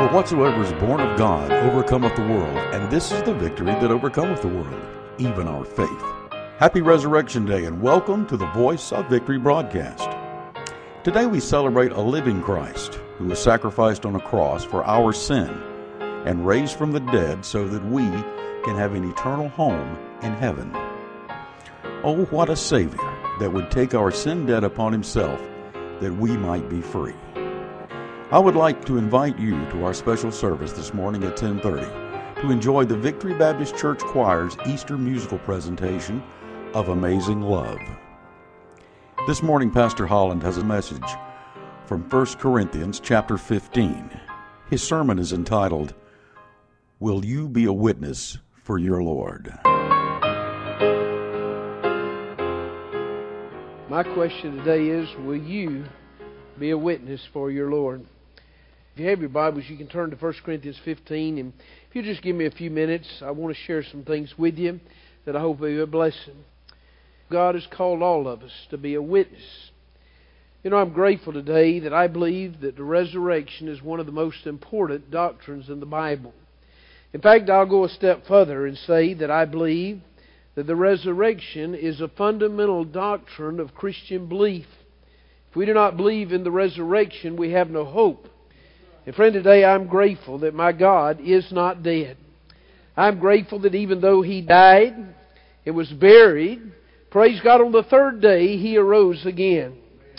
For whatsoever is born of God overcometh the world, and this is the victory that overcometh the world, even our faith. Happy Resurrection Day, and welcome to the Voice of Victory broadcast. Today we celebrate a living Christ who was sacrificed on a cross for our sin and raised from the dead so that we can have an eternal home in heaven. Oh, what a Savior that would take our sin debt upon himself that we might be free. I would like to invite you to our special service this morning at 10:30 to enjoy the Victory Baptist Church Choir's Easter musical presentation of Amazing Love. This morning, Pastor Holland has a message from 1 Corinthians chapter 15. His sermon is entitled, Will You Be a Witness for Your Lord? My question today is, will you be a witness for your Lord? If you have your Bibles, you can turn to 1 Corinthians 15, and if you just give me a few minutes, I want to share some things with you that I hope will be a blessing. God has called all of us to be a witness. You know, I'm grateful today that I believe that the resurrection is one of the most important doctrines in the Bible. In fact, I'll go a step further and say that I believe that the resurrection is a fundamental doctrine of Christian belief. If we do not believe in the resurrection, we have no hope. And friend, today I'm grateful that my God is not dead. I'm grateful that even though He died and was buried, praise God, on the third day He arose again.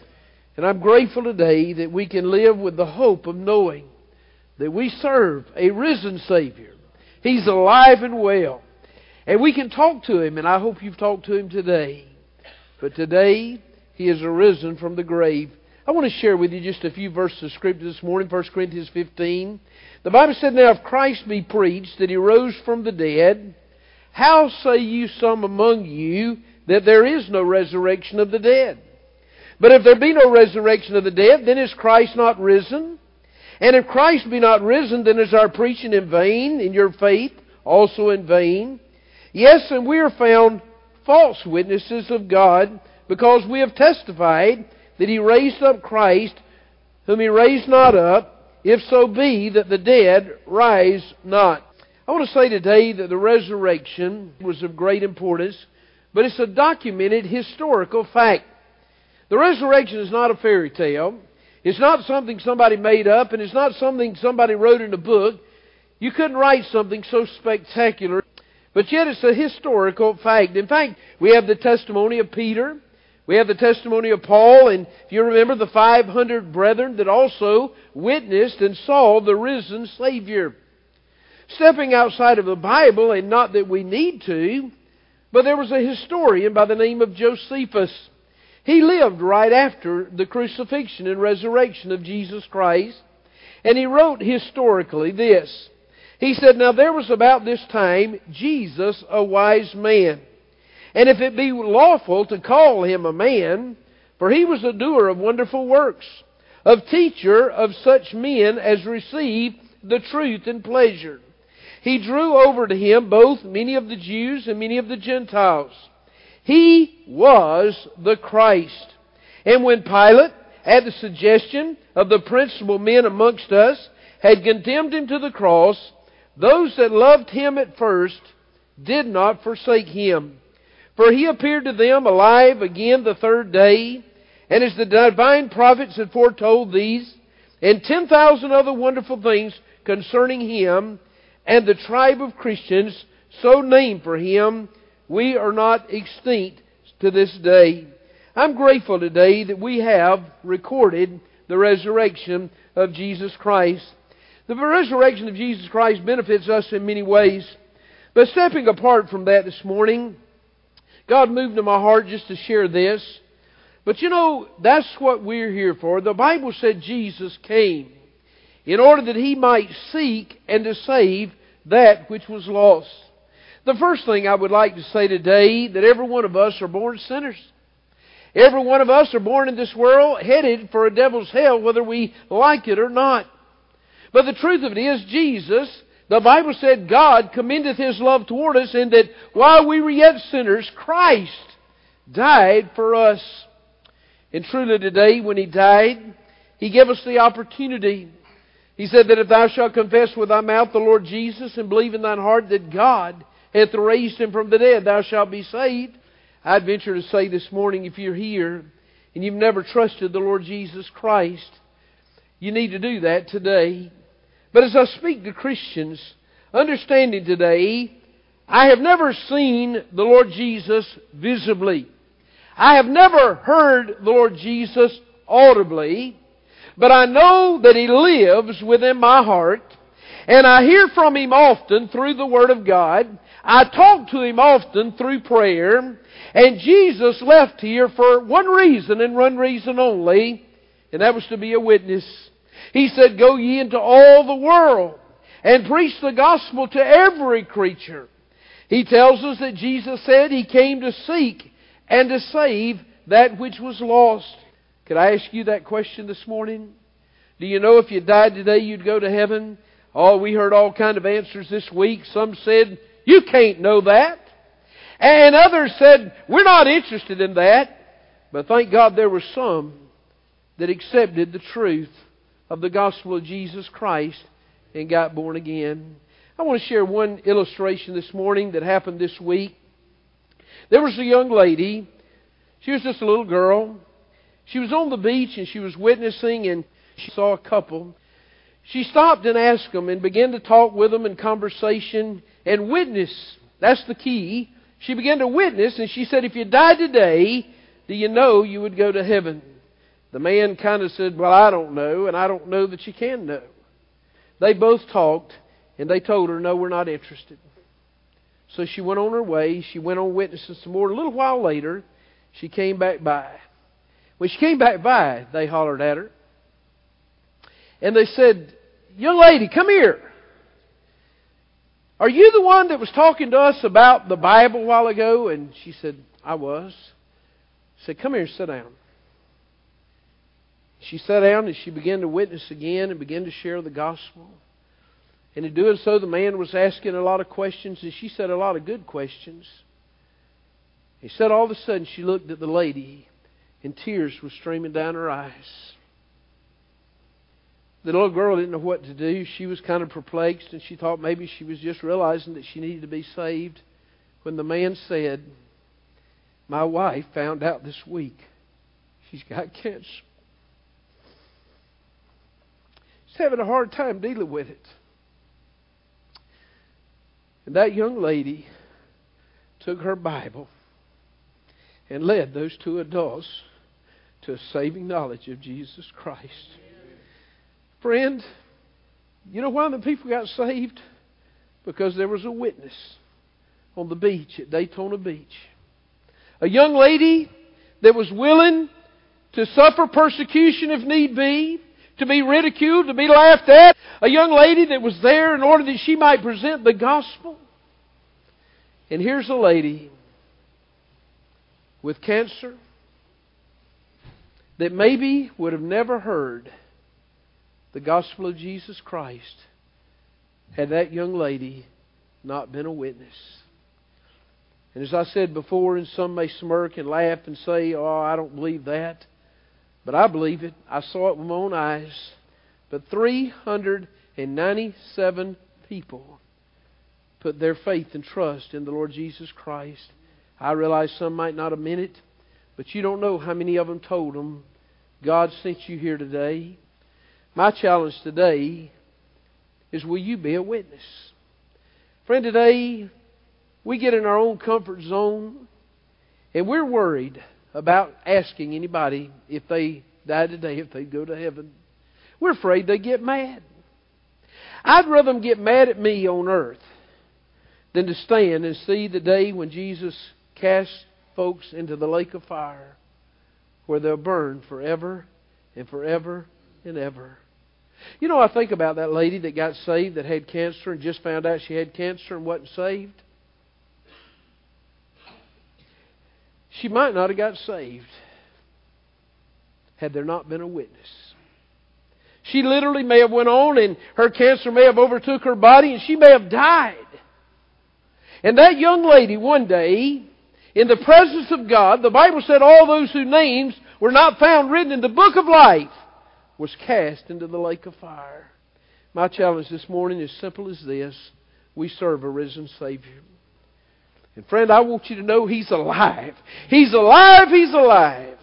And I'm grateful today that we can live with the hope of knowing that we serve a risen Savior. He's alive and well. And we can talk to Him, and I hope you've talked to Him today. But today, He is arisen from the grave. I want to share with you just a few verses of Scripture this morning, 1 Corinthians 15. The Bible said, Now if Christ be preached that He rose from the dead, how say you some among you that there is no resurrection of the dead? But if there be no resurrection of the dead, then is Christ not risen? And if Christ be not risen, then is our preaching in vain, and your faith also in vain? Yes, and we are found false witnesses of God, because we have testified that He raised up Christ, whom He raised not up, if so be that the dead rise not. I want to say today that the resurrection was of great importance, but it's a documented historical fact. The resurrection is not a fairy tale. It's not something somebody made up, and it's not something somebody wrote in a book. You couldn't write something so spectacular, but yet it's a historical fact. In fact, we have the testimony of Peter. We have the testimony of Paul, and if you remember, the 500 brethren that also witnessed and saw the risen Savior. Stepping outside of the Bible, and not that we need to, but there was a historian by the name of Josephus. He lived right after the crucifixion and resurrection of Jesus Christ, and he wrote historically this. He said, Now there was about this time Jesus a wise man. And if it be lawful to call him a man, for he was a doer of wonderful works, of teacher of such men as receive the truth and pleasure. He drew over to him both many of the Jews and many of the Gentiles. He was the Christ. And when Pilate, at the suggestion of the principal men amongst us, had condemned him to the cross, those that loved him at first did not forsake him. For he appeared to them alive again the third day, and as the divine prophets had foretold these, and 10,000 other wonderful things concerning him, and the tribe of Christians, so named for him, we are not extinct to this day. I'm grateful today that we have recorded the resurrection of Jesus Christ. The resurrection of Jesus Christ benefits us in many ways. But stepping apart from that this morning, God moved in my heart just to share this. But you know, that's what we're here for. The Bible said Jesus came in order that He might seek and to save that which was lost. The first thing I would like to say today, that every one of us are born sinners. Every one of us are born in this world headed for a devil's hell, whether we like it or not. But the truth of it is, Jesus, the Bible said, God commendeth His love toward us, in that while we were yet sinners, Christ died for us. And truly today, when He died, He gave us the opportunity He said that if thou shalt confess with thy mouth the Lord Jesus and believe in thine heart that God hath raised Him from the dead, thou shalt be saved. I'd venture to say this morning, if you're here and you've never trusted the Lord Jesus Christ, you need to do that today. But as I speak to Christians, understanding today, I have never seen the Lord Jesus visibly. I have never heard the Lord Jesus audibly, but I know that He lives within my heart, and I hear from Him often through the Word of God. I talk to Him often through prayer, and Jesus left here for one reason and one reason only, and that was to be a witness. He said, "Go ye into all the world and preach the gospel to every creature." He tells us that Jesus said He came to seek and to save that which was lost. Could I ask you that question this morning? Do you know if you died today you'd go to heaven? Oh, we heard all kind of answers this week. Some said, "You can't know that." And others said, "We're not interested in that." But thank God there were some that accepted the truth of the gospel of Jesus Christ and got born again. I want to share one illustration this morning that happened this week. There was a young lady. She was just a little girl. She was on the beach and she was witnessing, and she saw a couple. She stopped and asked them and began to talk with them in conversation and witness. That's the key. She began to witness, and she said, "If you died today, do you know you would go to heaven?" The man kind of said, "Well, I don't know, and I don't know that you can know." They both talked, and they told her, "No, we're not interested." So she went on her way. She went on witnessing some more. A little while later, she came back by. When she came back by, they hollered at her. And they said, "Young lady, come here. Are you the one that was talking to us about the Bible a while ago?" And she said, "I was." He said, "Come here and sit down." She sat down and she began to witness again and began to share the gospel. And in doing so, the man was asking a lot of questions, and she said a lot of good questions. He said all of a sudden she looked at the lady, and tears were streaming down her eyes. The little girl didn't know what to do. She was kind of perplexed, and she thought maybe she was just realizing that she needed to be saved, when the man said, "My wife found out this week she's got cancer. She's having a hard time dealing with it." And that young lady took her Bible and led those two adults to a saving knowledge of Jesus Christ. Friend, you know why the people got saved? Because there was a witness on the beach at Daytona Beach. A young lady that was willing to suffer persecution if need be, to be ridiculed, to be laughed at. A young lady that was there in order that she might present the gospel. And here's a lady with cancer that maybe would have never heard the gospel of Jesus Christ had that young lady not been a witness. And as I said before, and some may smirk and laugh and say, "Oh, I don't believe that." But I believe it. I saw it with my own eyes. But 397 people put their faith and trust in the Lord Jesus Christ. I realize some might not have meant it, but you don't know how many of them told them, "God sent you here today." My challenge today is, will you be a witness? Friend, today we get in our own comfort zone, and we're worried about asking anybody if they die today, if they go to heaven. We're afraid they get mad. I'd rather them get mad at me on earth than to stand and see the day when Jesus casts folks into the lake of fire, where they'll burn forever and forever and ever. You know, I think about that lady that got saved, that had cancer and just found out she had cancer and wasn't saved. She might not have got saved had there not been a witness. She literally may have went on, and her cancer may have overtook her body, and she may have died. And that young lady one day, in the presence of God, the Bible said all those whose names were not found written in the book of life was cast into the lake of fire. My challenge this morning is simple as this. We serve a risen Savior. And friend, I want you to know He's alive. He's alive, He's alive.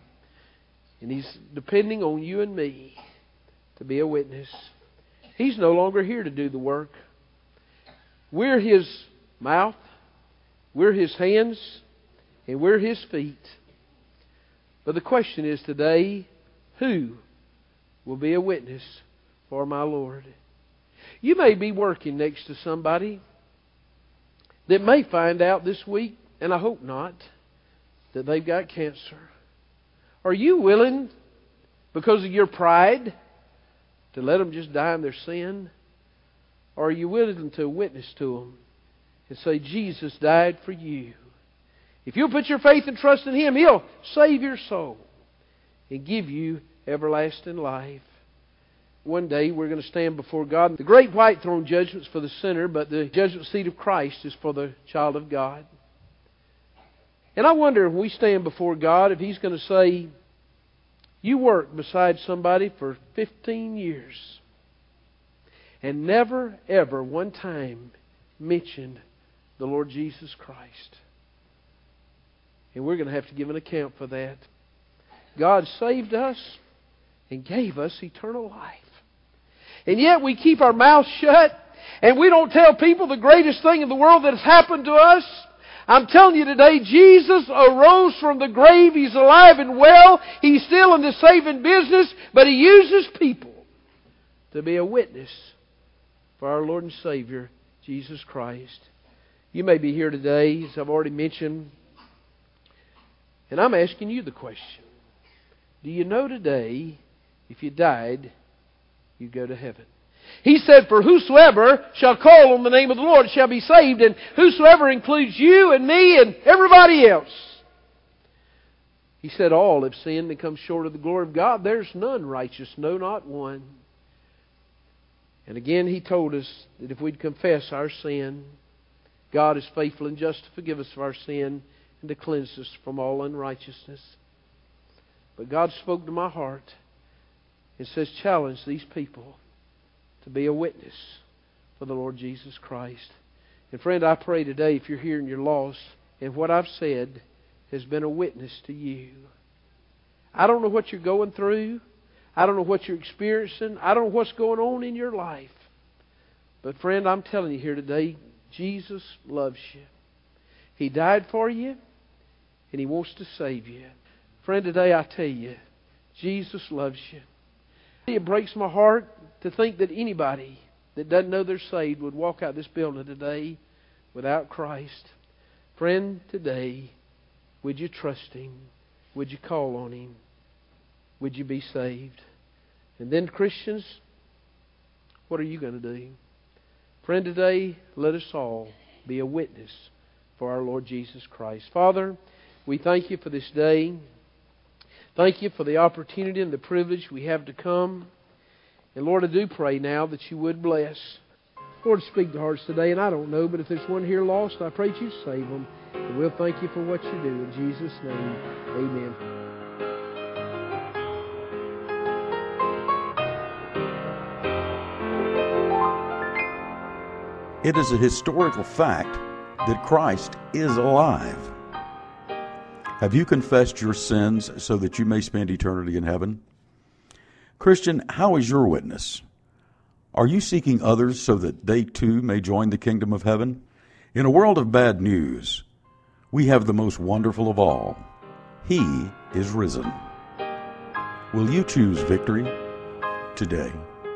And He's depending on you and me to be a witness. He's no longer here to do the work. We're His mouth, we're His hands, and we're His feet. But the question is today, who will be a witness for my Lord? You may be working next to somebody that may find out this week, and I hope not, that they've got cancer. Are you willing, because of your pride, to let them just die in their sin? Or are you willing to witness to them and say, Jesus died for you? If you'll put your faith and trust in Him, He'll save your soul and give you everlasting life. One day we're going to stand before God. The great white throne judgment's for the sinner, but the judgment seat of Christ is for the child of God. And I wonder if we stand before God, if He's going to say, you worked beside somebody for 15 years and never, ever one time mentioned the Lord Jesus Christ. And we're going to have to give an account for that. God saved us and gave us eternal life. And yet we keep our mouths shut and we don't tell people the greatest thing in the world that has happened to us. I'm telling you today, Jesus arose from the grave. He's alive and well. He's still in the saving business, but He uses people to be a witness for our Lord and Savior, Jesus Christ. You may be here today, as I've already mentioned, and I'm asking you the question. Do you know today, if you died, you'd go to heaven? He said, for whosoever shall call on the name of the Lord shall be saved. And whosoever includes you and me and everybody else. He said, all have sinned and come short of the glory of God. There's none righteous, no, not one. And again, He told us that if we'd confess our sin, God is faithful and just to forgive us of our sin and to cleanse us from all unrighteousness. But God spoke to my heart and says, challenge these people to be a witness for the Lord Jesus Christ. And friend, I pray today, if you're here and you're lost, and what I've said has been a witness to you. I don't know what you're going through. I don't know what you're experiencing. I don't know what's going on in your life. But friend, I'm telling you here today, Jesus loves you. He died for you, and He wants to save you. Friend, today I tell you, Jesus loves you. It breaks my heart to think that anybody that doesn't know they're saved would walk out this building today without Christ. Friend, today, would you trust Him? Would you call on Him? Would you be saved? And then, Christians, what are you going to do? Friend, today, let us all be a witness for our Lord Jesus Christ. Father, we thank You for this day. Thank You for the opportunity and the privilege we have to come. And Lord, I do pray now that You would bless. Lord, speak to hearts today, and I don't know, but if there's one here lost, I pray that You save them. And we'll thank You for what You do. In Jesus' name, amen. It is a historical fact that Christ is alive. Have you confessed your sins so that you may spend eternity in heaven? Christian, how is your witness? Are you seeking others so that they too may join the kingdom of heaven? In a world of bad news, we have the most wonderful of all. He is risen. Will you choose victory today?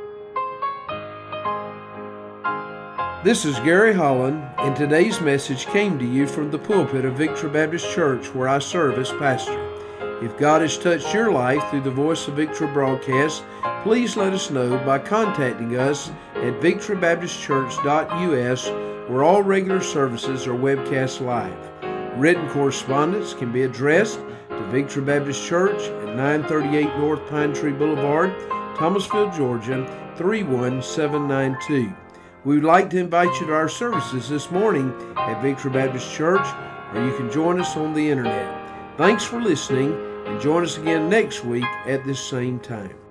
This is Gary Holland, and today's message came to you from the pulpit of Victory Baptist Church, where I serve as pastor. If God has touched your life through the Voice of Victory broadcast, please let us know by contacting us at victorybaptistchurch.us, where all regular services are webcast live. Written correspondence can be addressed to Victory Baptist Church at 938 North Pine Tree Boulevard, Thomasville, Georgia, 31792. We would like to invite you to our services this morning at Victory Baptist Church, or you can join us on the internet. Thanks for listening, and join us again next week at this same time.